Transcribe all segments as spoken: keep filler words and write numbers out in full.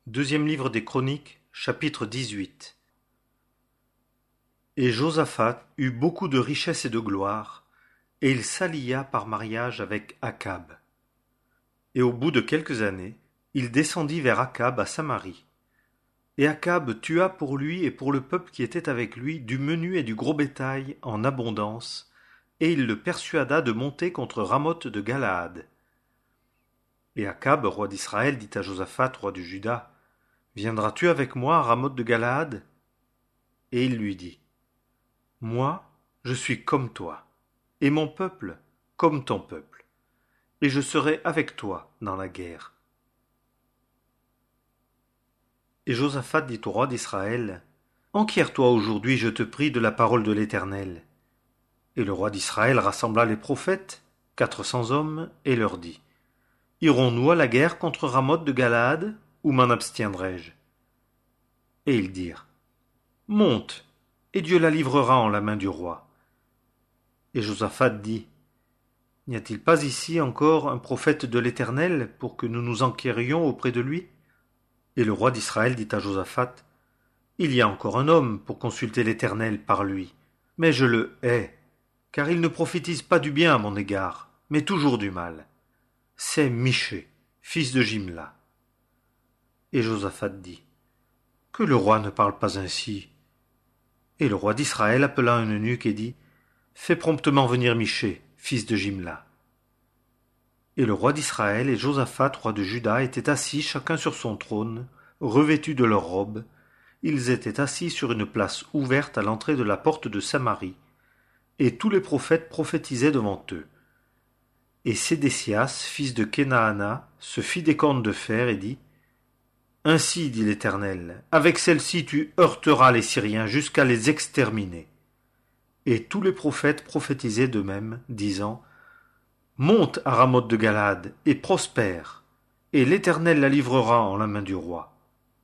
Deuxième livre des Chroniques, chapitre dix-huit. Et Josaphat eut beaucoup de richesses et de gloire, et il s'allia par mariage avec Akab. Et au bout de quelques années, il descendit vers Akab à Samarie. Et Akab tua pour lui et pour le peuple qui était avec lui du menu et du gros bétail en abondance, et il le persuada de monter contre Ramoth de Galaad. Et Akab, roi d'Israël, dit à Josaphat, roi de Juda, « Viendras-tu avec moi à Ramoth de Galaad ?» Et il lui dit, « Moi, je suis comme toi, et mon peuple comme ton peuple, et je serai avec toi dans la guerre. » Et Josaphat dit au roi d'Israël, « Enquiers-toi aujourd'hui, je te prie, de la parole de l'Éternel. » Et le roi d'Israël rassembla les prophètes, quatre cents hommes, et leur dit, « Irons-nous à la guerre contre Ramoth de Galaad, ou m'en abstiendrai-je » Et ils dirent, « Monte, et Dieu la livrera en la main du roi. » Et Josaphat dit, « N'y a-t-il pas ici encore un prophète de l'Éternel pour que nous nous enquérions auprès de lui ?» Et le roi d'Israël dit à Josaphat, « Il y a encore un homme pour consulter l'Éternel par lui, mais je le hais, car il ne prophétise pas du bien à mon égard, mais toujours du mal. C'est Michée, fils de Jimla. » Et Josaphat dit, « Que le roi ne parle pas ainsi. » Et le roi d'Israël appela un eunuque et dit, « Fais promptement venir Michée, fils de Jimla. » Et le roi d'Israël et Josaphat, roi de Juda, étaient assis chacun sur son trône, revêtus de leurs robes. Ils étaient assis sur une place ouverte à l'entrée de la porte de Samarie, et tous les prophètes prophétisaient devant eux. Et Sédécias, fils de Kenaana, se fit des cornes de fer et dit, « Ainsi dit l'Éternel, avec celle-ci tu heurteras les Syriens jusqu'à les exterminer. » Et tous les prophètes prophétisaient de même, disant, « Monte à Ramoth de Galaad et prospère, et l'Éternel la livrera en la main du roi. »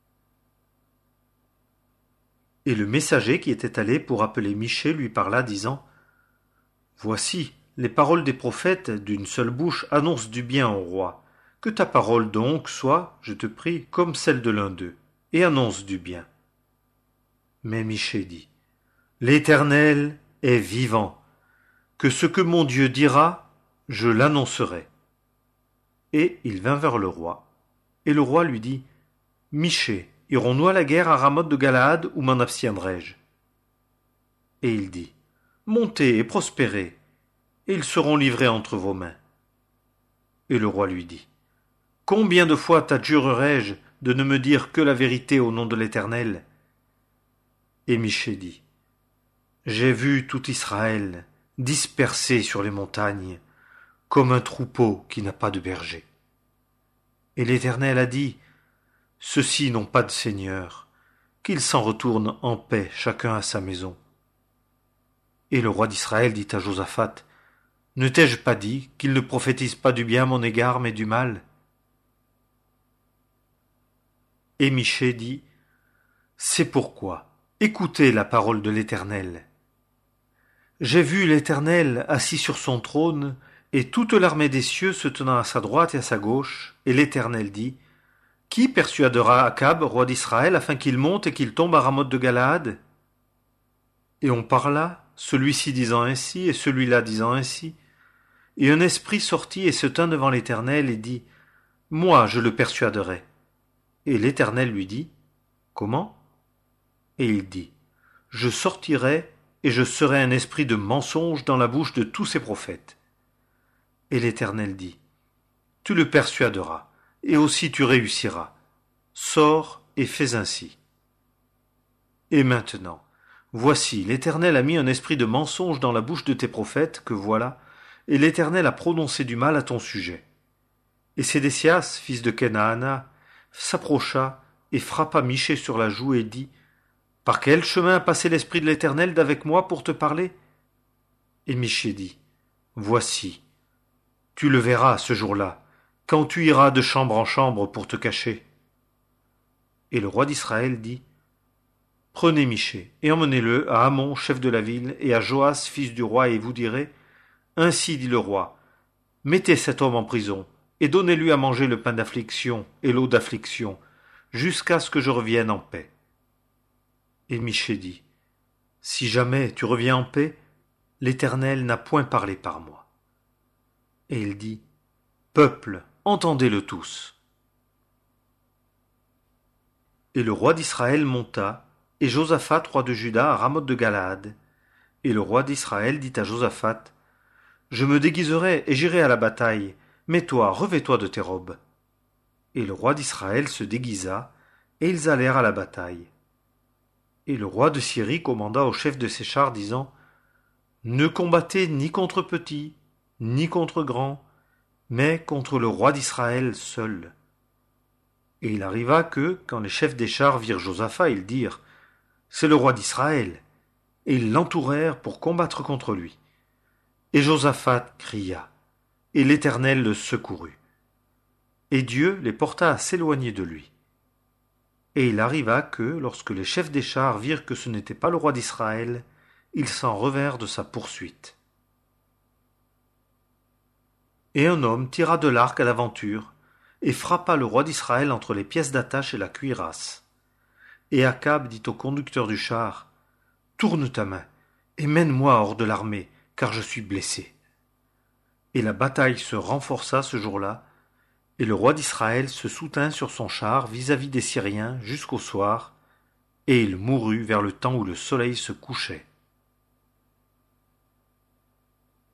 Et le messager qui était allé pour appeler Michée lui parla, disant, « Voici, les paroles des prophètes d'une seule bouche annoncent du bien au roi. Que ta parole donc soit, je te prie, comme celle de l'un d'eux, et annonce du bien. » Mais Michée dit, « L'Éternel est vivant, que ce que mon Dieu dira, je l'annoncerai. » Et il vint vers le roi, et le roi lui dit, « Michée, irons-nous à la guerre à Ramoth de Galaad, ou m'en abstiendrai-je » Et il dit, « Montez et prospérez, et ils seront livrés entre vos mains. » Et le roi lui dit, « Combien de fois t'adjurerai-je de ne me dire que la vérité au nom de l'Éternel » Et Michée dit, « J'ai vu tout Israël dispersé sur les montagnes, comme un troupeau qui n'a pas de berger. » Et l'Éternel a dit, « Ceux-ci n'ont pas de seigneur, qu'ils s'en retournent en paix chacun à sa maison. » Et le roi d'Israël dit à Josaphat, « Ne t'ai-je pas dit qu'il ne prophétise pas du bien à mon égard, mais du mal ?» Et Michée dit, « C'est pourquoi, écoutez la parole de l'Éternel. J'ai vu l'Éternel assis sur son trône, et toute l'armée des cieux se tenant à sa droite et à sa gauche, et l'Éternel dit, « Qui persuadera Akab, roi d'Israël, afin qu'il monte et qu'il tombe à Ramoth de Galaad ?» Et on parla, celui-ci disant ainsi, et celui-là disant ainsi. Et un esprit sortit et se tint devant l'Éternel et dit, « Moi je le persuaderai. » Et l'Éternel lui dit, « Comment ?» Et il dit, « Je sortirai et je serai un esprit de mensonge dans la bouche de tous ces prophètes. » Et l'Éternel dit, « Tu le persuaderas, et aussi tu réussiras. Sors et fais ainsi. » Et maintenant, voici, l'Éternel a mis un esprit de mensonge dans la bouche de tes prophètes, que voilà, et l'Éternel a prononcé du mal à ton sujet. Et Sédécias, fils de Kenaana, s'approcha et frappa Michée sur la joue et dit, « Par quel chemin a passé l'esprit de l'Éternel d'avec moi pour te parler ?» Et Michée dit, « Voici, tu le verras ce jour-là, quand tu iras de chambre en chambre pour te cacher. » Et le roi d'Israël dit, « Prenez Michée et emmenez-le à Amon, chef de la ville, et à Joas, fils du roi, et vous direz, « Ainsi dit le roi, mettez cet homme en prison, et donnez-lui à manger le pain d'affliction et l'eau d'affliction, jusqu'à ce que je revienne en paix. Et Michée dit, si jamais tu reviens en paix, l'Éternel n'a point parlé par moi. Et il dit, peuple, entendez-le tous. Et le roi d'Israël monta, et Josaphat, roi de Juda, à Ramoth de Galaad. Et le roi d'Israël dit à Josaphat, je me déguiserai et j'irai à la bataille, mais toi, revêts-toi de tes robes. Et le roi d'Israël se déguisa, et ils allèrent à la bataille. Et le roi de Syrie commanda au chef de ses chars, disant, ne combattez ni contre petits, ni contre grands, mais contre le roi d'Israël seul. Et il arriva que, quand les chefs des chars virent Josaphat, ils dirent, c'est le roi d'Israël, et ils l'entourèrent pour combattre contre lui. Et Josaphat cria, et l'Éternel le secourut. Et Dieu les porta à s'éloigner de lui. Et il arriva que, lorsque les chefs des chars virent que ce n'était pas le roi d'Israël, ils s'en revinrent de sa poursuite. Et un homme tira de l'arc à l'aventure, et frappa le roi d'Israël entre les pièces d'attache et la cuirasse. Et Akab dit au conducteur du char, tourne ta main, et mène-moi hors de l'armée, car je suis blessé. Et la bataille se renforça ce jour-là, et le roi d'Israël se soutint sur son char vis-à-vis des Syriens jusqu'au soir, et il mourut vers le temps où le soleil se couchait.